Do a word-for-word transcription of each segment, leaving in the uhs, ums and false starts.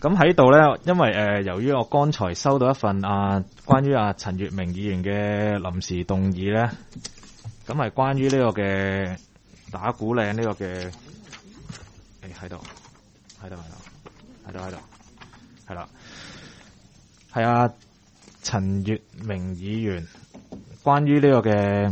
咁喺度咧，因為誒、呃，由於我剛才收到一份啊，關於阿陳月明議員嘅臨時動議咧，咁係關於呢個嘅打鼓嶺呢個嘅，誒喺度，喺度，喺度，喺度，喺度，係啦，係阿陳月明議員關於呢個嘅，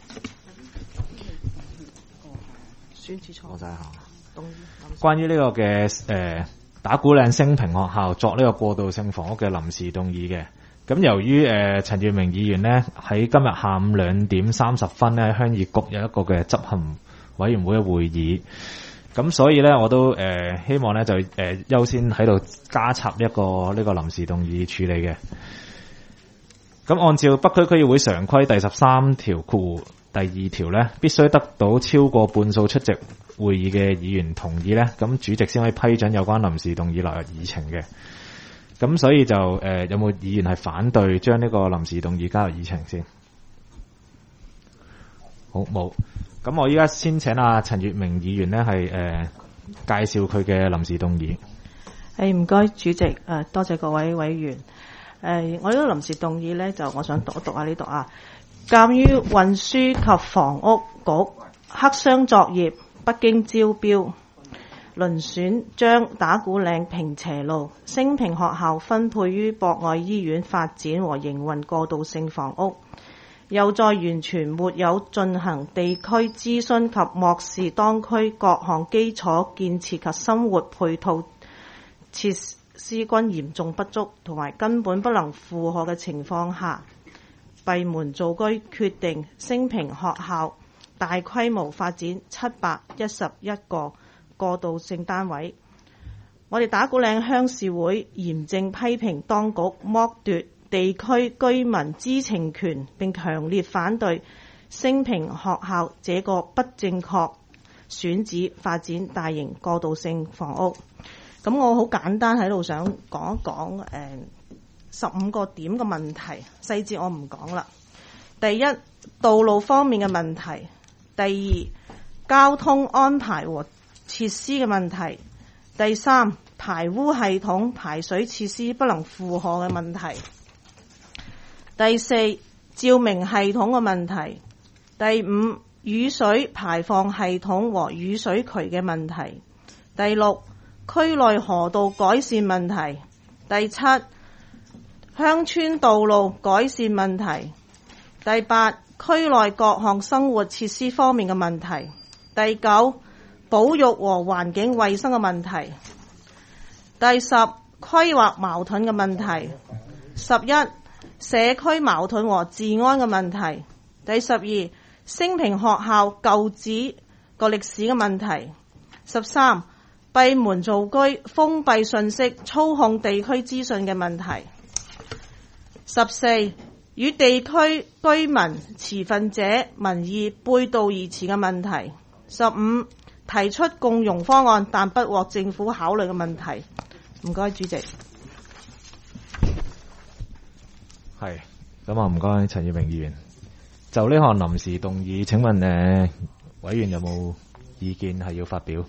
選址錯， 我睇下， 動關於呢個嘅誒。呃打鼓嶺升平學校作呢個過渡性房屋嘅臨時動議嘅，咁由於誒陳月明議員呢喺今日下午兩點三十分呢，鄉議局有一個嘅執行委員會嘅會議，咁所以呢，我都誒、呃、希望呢就誒優、呃、先喺度加插一個呢、這個臨時動議處理嘅。咁按照北區區議會常規第十三條括第二條呢，必須得到超過半數出席會議嘅議員同意咧，咁主席先可以批准有關臨時動議納入議程嘅。咁所以就誒、呃、有冇議員係反對將呢個臨時動議加入議程先？好，冇。咁我依家先請阿陳月明議員咧係誒介紹佢嘅臨時動議。 誒唔該，主席誒、呃、多謝各位委員。誒、呃、我呢個臨時動議咧，就我想讀一讀下呢度啊。鑑於運輸及房屋局黑箱作業，不經招標，遴選將打鼓嶺坪輋路升平學校分配於博愛醫院發展和營運過渡性房屋，又在完全沒有進行地區諮詢及漠視當區各項基礎建設及生活配套設施均嚴重不足同埋根本不能負荷嘅情況下，閉門造車，決定升平學校大規模發展七百一十一個過渡性單位。我哋打鼓嶺鄉事會嚴正批評當局剝奪地區居民知情權，並強烈反對升平學校這個不正確選址發展大型過渡性房屋。咁我好簡單喺度想講一講誒十五個點嘅問題，細節我唔講啦。第一，道路方面嘅問題；第二，交通安排和設施嘅問題；第三，排污系統排水設施不能負荷嘅問題；第四，照明系統嘅問題；第五，雨水排放系統和雨水渠嘅問題；第六，區內河道改善問題；第七，鄉村道路改善問題；第八，區內各項生活設施方面嘅問題；第九，保育和環境衛生嘅問題；第十，規劃矛盾嘅問題；十一，社區矛盾和治安嘅問題；第十二，升平學校舊址個歷史嘅問題；十三，閉門造車、封閉信息、操控地區資訊嘅問題；十四，與地區居民、持份者民意背道而馳嘅問題；十五，提出共融方案但不獲政府考慮嘅問題。唔該，主席。 係，咁啊唔該陳月明議員。就呢項臨時動議，請問誒、呃、委員有冇意見係要發表？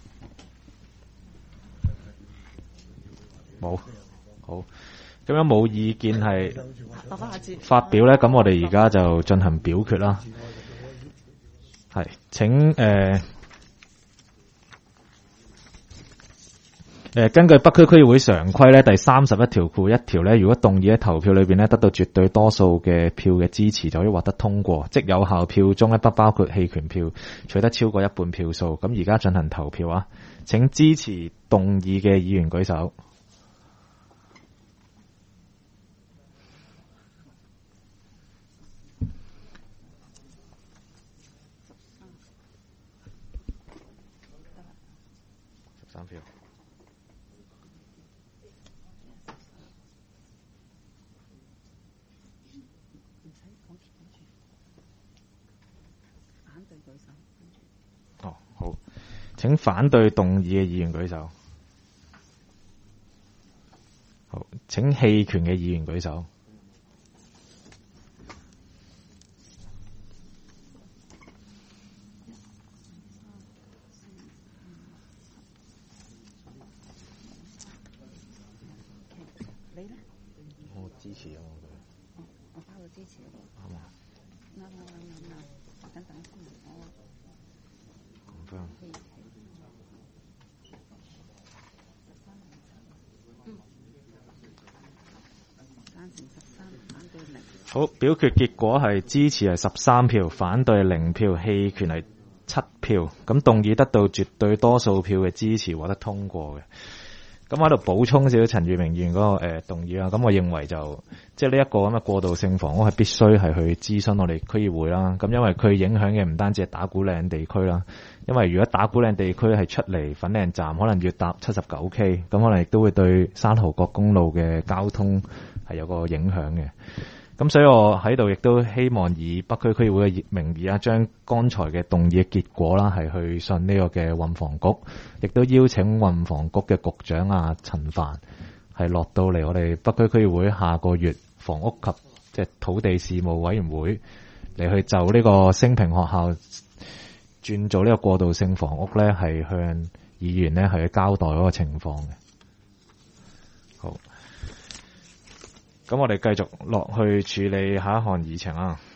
冇，好。咁樣冇意見係發表咧，咁我哋而家就進行表決啦。係，請誒誒、呃呃，根據北區區議會常規咧，第三十一條括一條咧，如果動議喺投票裏邊咧得到絕對多數嘅票嘅支持，就可以獲得通過，即有效票中咧不包括棄權票，取得超過一半票數。咁而家進行投票啊，請支持動議嘅議員舉手。三票。哦，好，請反對動議嘅議員舉手。好，請棄權嘅議員舉手。 你咧？ 我支持啊！ 我我包到支持喎。 啱啊！ 啱啱啱啱啱，等等先，我講翻。 嗯，贊成十三，反對零。 好，表決結果係支持係十三票，反對零票，棄權係七票。咁動議得到絕對多數票嘅支持，獲得通過嘅。咁喺度補充少少陳裕明議員嗰、那個誒、呃、動議啦。咁我認為就即係呢一個咁嘅過渡性房屋係必須係去諮詢我哋區議會啦。咁因為佢影響嘅唔單止係打鼓嶺地區啦，因為如果打鼓嶺地區係出嚟粉嶺站，可能要搭七十九 K， 咁可能亦都會對山蠔角公路嘅交通係有個影響嘅。咁所以我喺度亦都希望以北區區議會嘅名義啊，將剛才嘅動議嘅結果啦，係去信呢個嘅運房局，亦都邀請運房局嘅局長啊陳帆係落到嚟我哋北區區議會下個月房屋及即係土地事務委員會嚟去就呢個升平學校轉做呢個過渡性房屋咧，係向議員咧係去交代嗰個情況嘅。好。咁我哋繼續落去處理下一項議程啊。